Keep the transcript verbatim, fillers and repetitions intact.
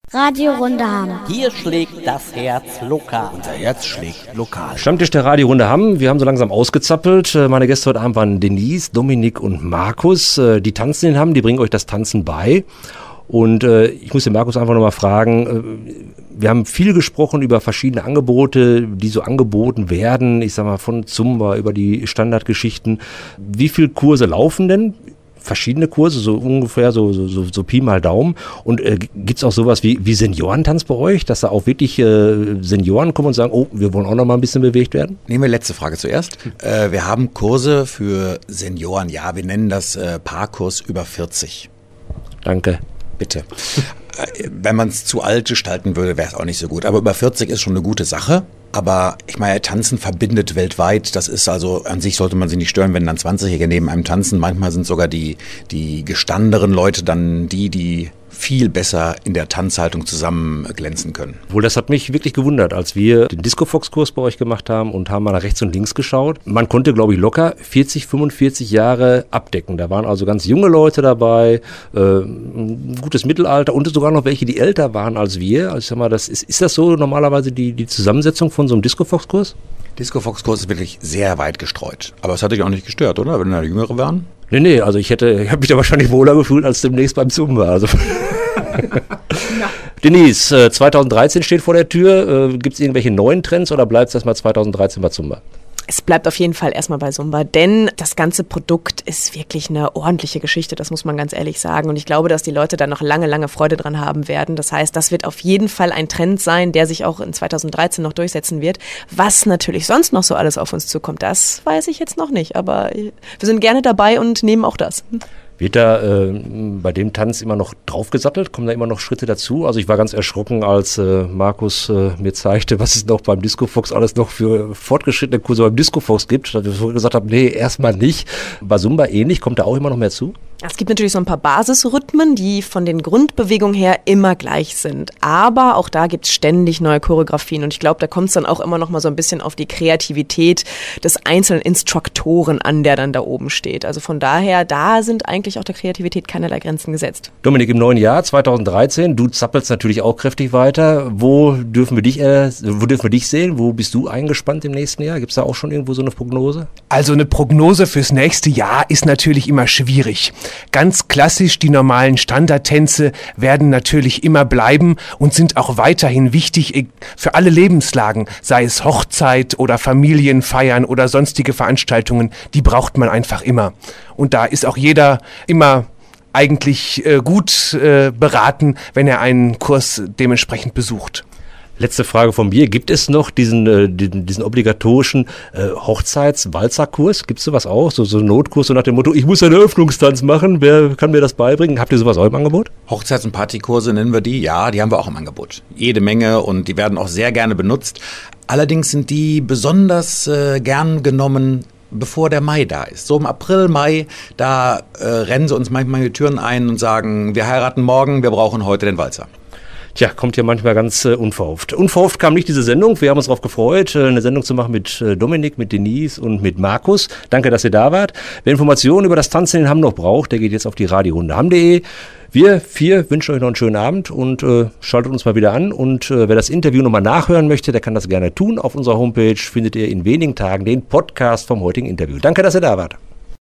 Radio-Runde Hamm. Hier schlägt das Herz lokal. Unser Herz schlägt lokal. Stammtisch der Radio-Runde Hamm. Wir haben so langsam ausgezappelt. Meine Gäste heute Abend waren Denise, Dominik und Markus. Die tanzen in Hamm, die bringen euch das Tanzen bei. Und äh, ich muss den Markus einfach nochmal fragen, äh, wir haben viel gesprochen über verschiedene Angebote, die so angeboten werden. Ich sag mal von Zumba über die Standardgeschichten. Wie viele Kurse laufen denn? Verschiedene Kurse, so ungefähr so, so, so, so Pi mal Daumen. Und äh, gibt es auch sowas wie, wie Seniorentanz bei euch, dass da auch wirklich äh, Senioren kommen und sagen, oh, wir wollen auch noch mal ein bisschen bewegt werden? Nehmen wir letzte Frage zuerst. Äh, wir haben Kurse für Senioren, ja, wir nennen das äh, Paarkurs über vierzig. Danke. Bitte. Wenn man es zu alt gestalten würde, wäre es auch nicht so gut. Aber über vierzig ist schon eine gute Sache. Aber ich meine, Tanzen verbindet weltweit. Das ist also, an sich sollte man sich nicht stören, wenn dann zwanzigjährige neben einem tanzen. Manchmal sind sogar die, die gestandenen Leute dann die, die viel besser in der Tanzhaltung zusammen glänzen können. Wohl, das hat mich wirklich gewundert, als wir den Disco-Fox-Kurs bei euch gemacht haben und haben mal nach rechts und links geschaut. Man konnte, glaube ich, locker vierzig, fünfundvierzig Jahre abdecken. Da waren also ganz junge Leute dabei, äh, ein gutes Mittelalter und sogar noch welche, die älter waren als wir. Also ich sag mal, das ist, ist das so normalerweise die, die Zusammensetzung von so einem Disco-Fox-Kurs? Disco-Fox-Kurs ist wirklich sehr weit gestreut. Aber es hat dich auch nicht gestört, oder? Wenn da Jüngere waren? Nee, nee, also ich hätte, ich habe mich da wahrscheinlich wohler gefühlt als demnächst beim Zumba. Also. Ja. Denise, zweitausenddreizehn steht vor der Tür. Gibt es irgendwelche neuen Trends oder bleibt es erstmal zweitausenddreizehn bei Zumba? Es bleibt auf jeden Fall erstmal bei Zumba, denn das ganze Produkt ist wirklich eine ordentliche Geschichte, das muss man ganz ehrlich sagen. Und ich glaube, dass die Leute da noch lange, lange Freude dran haben werden. Das heißt, das wird auf jeden Fall ein Trend sein, der sich auch in zweitausenddreizehn noch durchsetzen wird. Was natürlich sonst noch so alles auf uns zukommt, das weiß ich jetzt noch nicht. Aber wir sind gerne dabei und nehmen auch das. Wird da äh, bei dem Tanz immer noch draufgesattelt? Kommen da immer noch Schritte dazu? Also ich war ganz erschrocken, als äh, Markus äh, mir zeigte, was es noch beim Disco Fox alles noch für fortgeschrittene Kurse beim Disco Fox gibt. Dass ich gesagt habe, nee, erstmal nicht. Bei Zumba ähnlich, kommt da auch immer noch mehr zu? Es gibt natürlich so ein paar Basisrhythmen, die von den Grundbewegungen her immer gleich sind. Aber auch da gibt es ständig neue Choreografien. Und ich glaube, da kommt es dann auch immer noch mal so ein bisschen auf die Kreativität des einzelnen Instruktoren an, der dann da oben steht. Also von daher, da sind eigentlich auch der Kreativität keinerlei Grenzen gesetzt. Dominik, im neuen Jahr zweitausenddreizehn, du zappelst natürlich auch kräftig weiter. Wo dürfen wir dich, äh, wo dürfen wir dich sehen? Wo bist du eingespannt im nächsten Jahr? Gibt es da auch schon irgendwo so eine Prognose? Also eine Prognose fürs nächste Jahr ist natürlich immer schwierig. Ganz klassisch, die normalen Standardtänze werden natürlich immer bleiben und sind auch weiterhin wichtig für alle Lebenslagen, sei es Hochzeit oder Familienfeiern oder sonstige Veranstaltungen, die braucht man einfach immer. Und da ist auch jeder immer eigentlich äh, gut äh, beraten, wenn er einen Kurs dementsprechend besucht. Letzte Frage von mir. Gibt es noch diesen, äh, diesen, diesen obligatorischen äh, Hochzeits-Walzerkurs? Gibt es sowas auch? So, so einen Notkurs, so nach dem Motto, ich muss einen Eröffnungstanz machen. Wer kann mir das beibringen? Habt ihr sowas auch im Angebot? Hochzeits- und Partykurse nennen wir die. Ja, die haben wir auch im Angebot. Jede Menge und die werden auch sehr gerne benutzt. Allerdings sind die besonders äh, gern genommen, bevor der Mai da ist. So im April, Mai, da äh, rennen sie uns manchmal die Türen ein und sagen, wir heiraten morgen, wir brauchen heute den Walzer. Tja, kommt ja manchmal ganz äh, unverhofft. Unverhofft kam nicht diese Sendung. Wir haben uns darauf gefreut, äh, eine Sendung zu machen mit äh, Dominik, mit Denise und mit Markus. Danke, dass ihr da wart. Wer Informationen über das Tanzen in Hamm noch braucht, der geht jetzt auf die radiorunde hamm punkt de. Wir vier wünschen euch noch einen schönen Abend und äh, schaltet uns mal wieder an. Und äh, wer das Interview nochmal nachhören möchte, der kann das gerne tun. Auf unserer Homepage findet ihr in wenigen Tagen den Podcast vom heutigen Interview. Danke, dass ihr da wart.